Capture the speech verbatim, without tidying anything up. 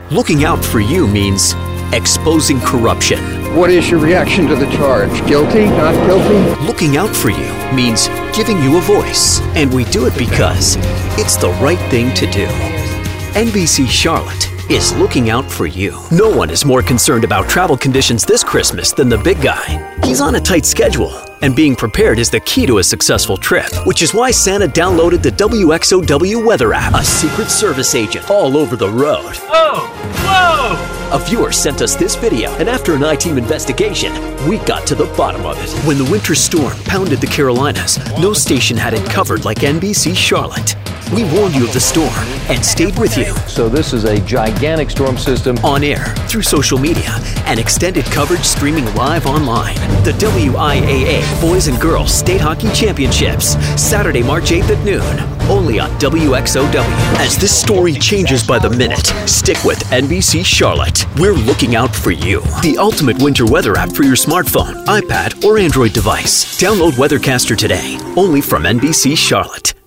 Looking out for you means exposing corruption. What is your reaction to the charge? Guilty? Not guilty? Looking out for you means giving you a voice. And we do it because it's the right thing to do. N B C Charlotte is looking out for you. No one is more concerned about travel conditions this Christmas than the big guy. He's on a tight schedule, and being prepared is the key to a successful trip, which is why Santa downloaded the W X O W weather app, a Secret Service agent all over the road. Oh, whoa! A viewer sent us this video, and after an I-team investigation, we got to the bottom of it. When the winter storm pounded the Carolinas, no station had it covered like N B C Charlotte. We warned you of the storm and stayed with you. So this is a gigantic storm system. On air, through social media, and extended coverage streaming live online. The W I A A Boys and Girls State Hockey Championships, Saturday, March eighth at noon, only on W X O W. As this story changes by the minute, stick with N B C Charlotte. We're looking out for you. The ultimate winter weather app for your smartphone, iPad, or Android device. Download Weathercaster today, only from N B C Charlotte.